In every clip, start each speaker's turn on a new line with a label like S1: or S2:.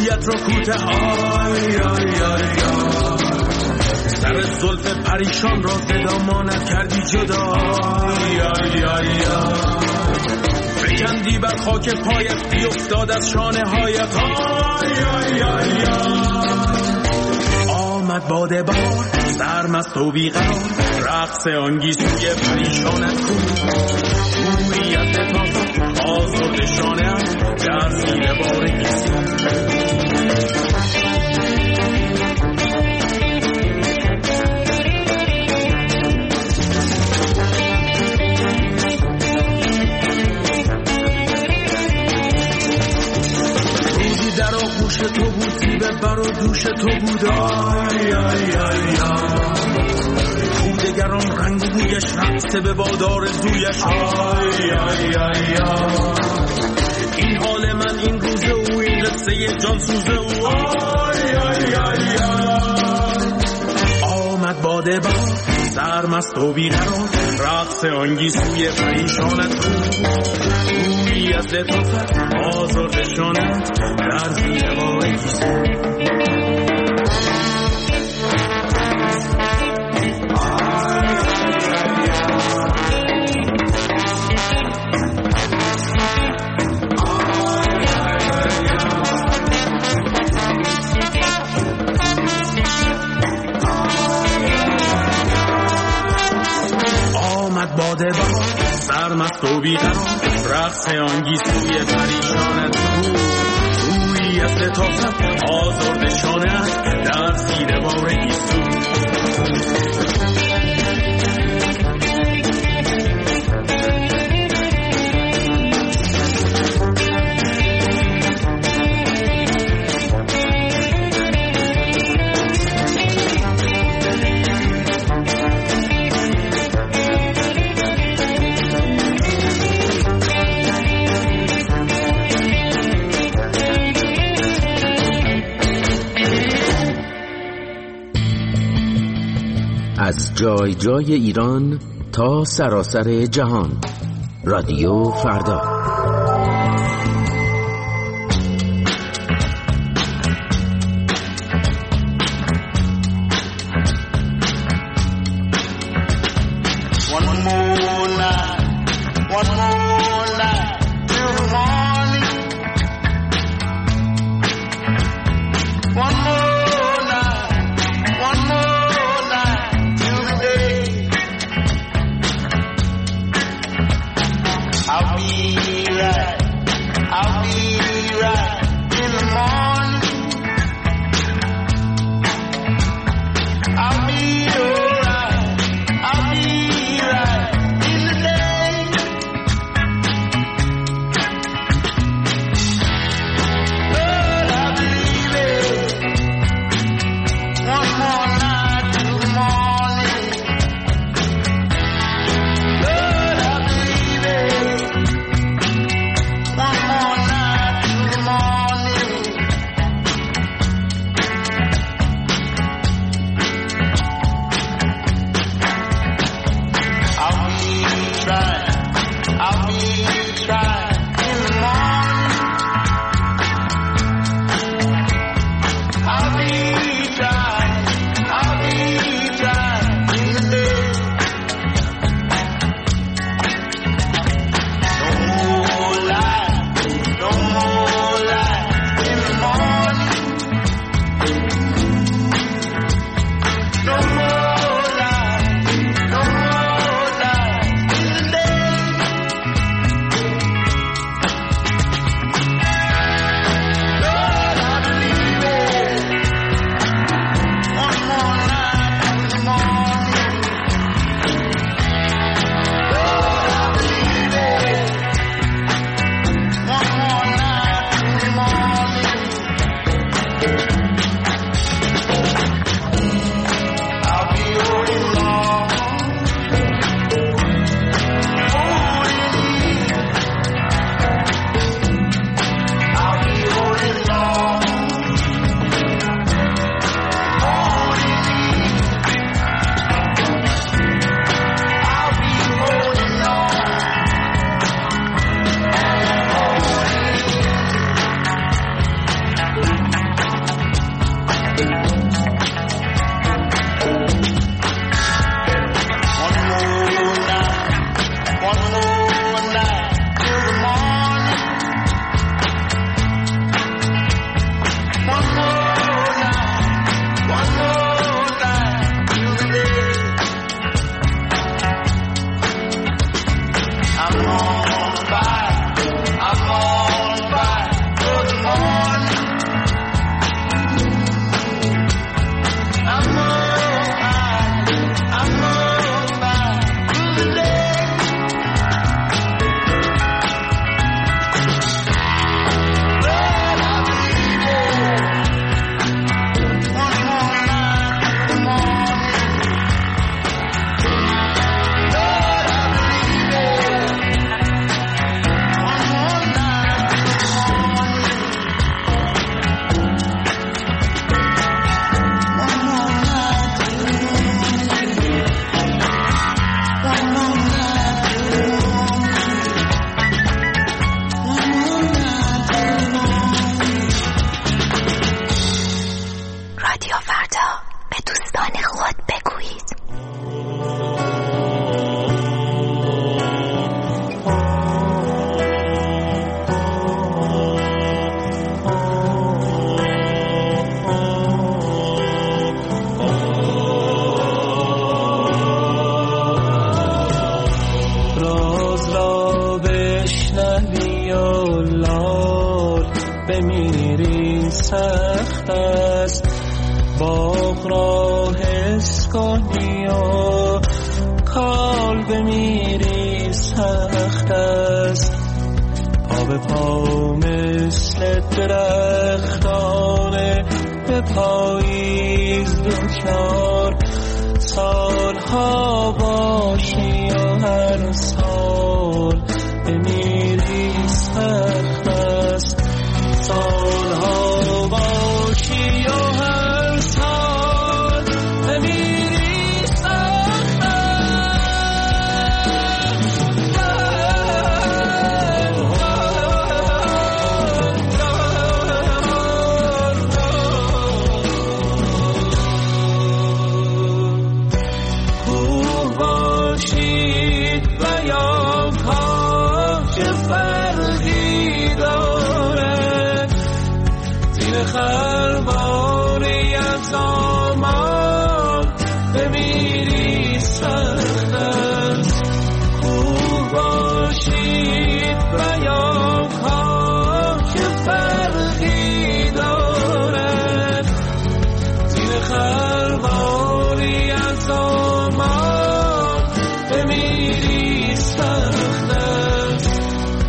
S1: مویت رو کوته آی آی آی آی سر زلف پریشان را صدا ماند کردی جدا آی آی آی آی بکندی بر خاک پایت بیفتاد از شانه هایت آی آی آی آی آمد باده بار سرمست و بیقرار رقص آنگیسوی پریشانت کو گویی تا آزرد شانه‌ام در زیر بار گیسو روزی در آغوش تو بود زیبه بر و دوش تو بود آی آی آی دگران رنگ و بویش رقصه به بادار زویش آی آی آی آی این حال من این روزه او این قصه جان سوزه او آی آی آی آی آمد باده با سرمست و بیقرار رقص آنگیسوی پریشانت کو گویی از لطافت آزرد شانت در زیر بار گیسو باده با سرمست و بیقرار رقص آنگیسوی پریشانت کو گویی از لطافت آزرد شانه‌ات در زیر بار گیسو
S2: از جای جای ایران تا سراسر جهان رادیو فردا
S1: بمیری سخت است، باغ را حس کنی و کال بمیری سخت است. پا به پا مثل درختانه به پاییز دوچار، سالها باشی و هر سال بمیری سخت است. سالها باشی و هر سال بمیری سخت کوه باشید و یا کاج فرقی دارد، زیر خرباری از آمان بمیری سخت است. کوه باشید و یا کاج فرقی دارد، زیر خرباری از آمان بمیری سخت است.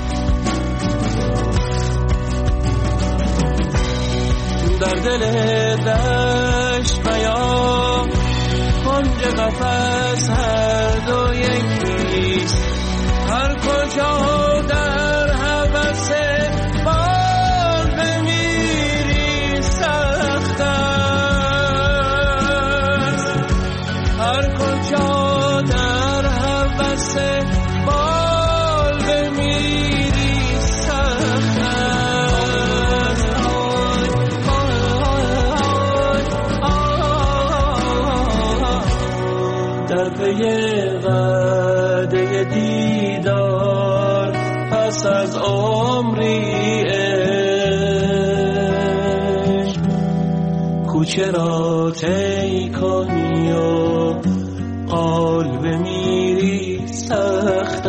S1: در دل دشت و یا کنج قفس هر دو یکیست، هر کجا در هوس بال بمیری سخت است. هر کجا در هوس بال بمیری سخت است. در پی وعده دیدار پس از عمری عشق، کوچه را طی کنی و قال بمیری سخت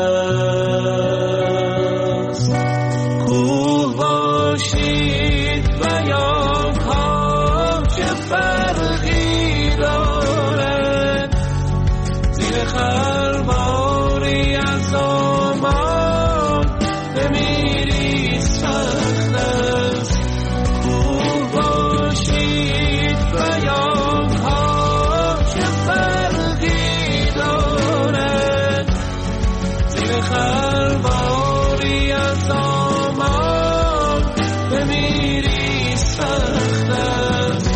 S1: است. کوه باشید و یا کاج فرقی دارد، زیر خرباری از آمان بمیری سخت است. کوه باشید و یا کاج فرقی دارد، زیر خرباری از آمان بمیری سخت است.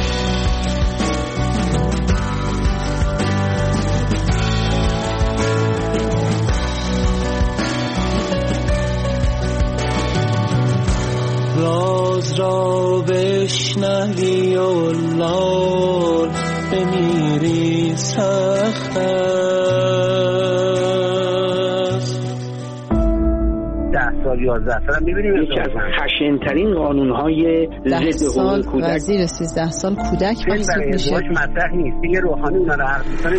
S1: راز را بشنوی و لال بمیری سخت است.
S3: 10 سال 11 سال می‌بینیم یکی از خشن‌ترین قانون‌های ضد حقوق کودک
S4: و زیر 13 سال کودک محسوب میشه.
S3: مطرح نیست دیگه. روحانی اونا رو حرف می‌زنه.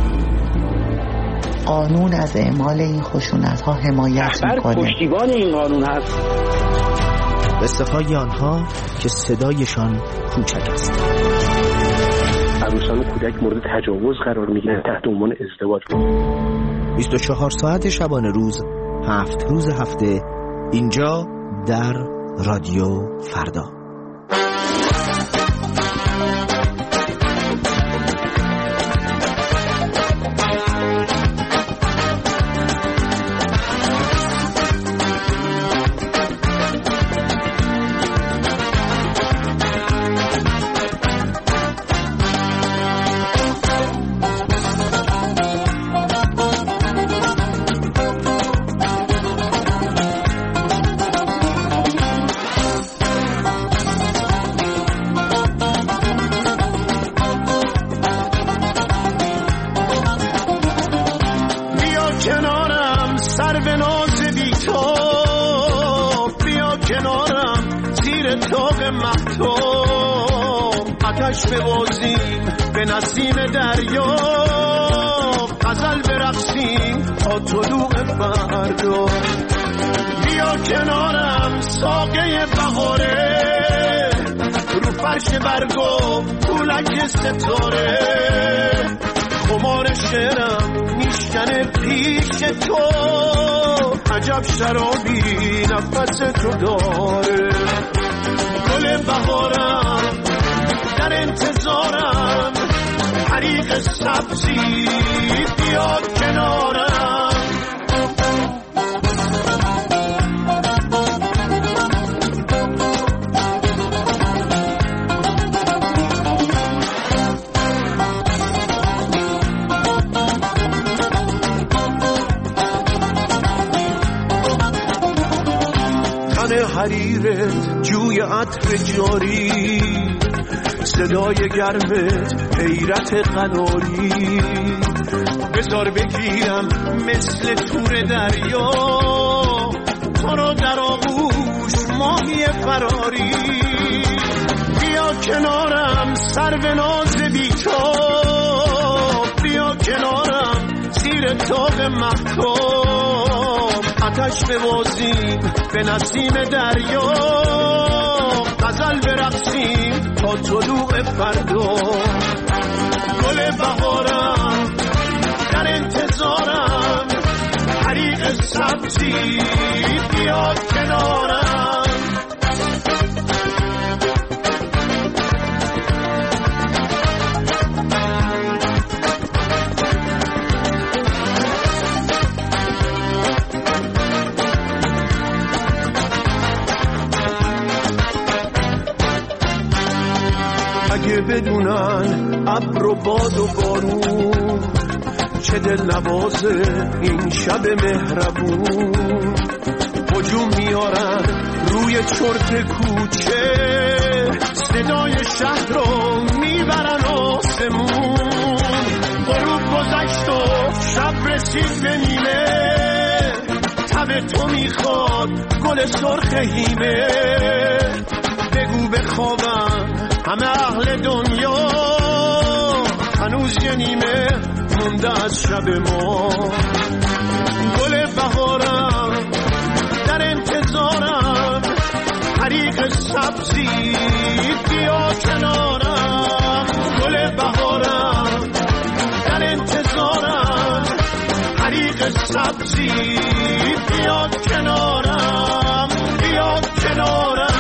S5: قانون از اعمال این خشونت‌ها حمایت می‌کنه.
S3: پشتیبان این قانون هست.
S6: قصه‌های آنها که صدایشان کوچک است.
S3: عروسان و کودک مورد تجاوز قرار می‌گیرند تحت عنوان ازدواج.
S6: 24 ساعت شبانه روز، 7 روز هفته، اینجا در رادیو فردا.
S1: ببازیم به نسیم دریا، غزل برقصیم تا طلوع فردا. بیا کنارم ساقه بهاره رو فرش برگو پولک ستاره خمار شعرم میشکنه پیش تو عجب شرابی نفس تو داره گل بهارم در انتظارم حریق سبزی بیا کنارم حریرت جوی عطر جاری صدای گرمت حیرت قناری بذار بگیرم مثل تور دریا تو رو در آغوش ماهی فراری بیا کنارم سرو ناز بی‌تاب بیا کنارم زیر تاق مهتاب آتش ببازیم به نسیم دریا غزل برقصیم تا طلوع فردا گل بهارم در انتظارم حریق سبزی بیا کنارم اگه بدونن ابر و باد و بارون چه دل نوازه این شب مهربون هجوم میارن روی چرت کوچه صدای شهر رو میبرن آسمون غروب گذشت و شب رسید به نیمه تب تو میخواد گل سرخ هیمه بگو بخوابن همه اهل دنیا هنوز یه نیمه مونده از شب ما گل بهارم در انتظارم حریق سبزی بیا کنارم گل بهارم در انتظارم حریق سبزی بیا کنارم بیا کنارم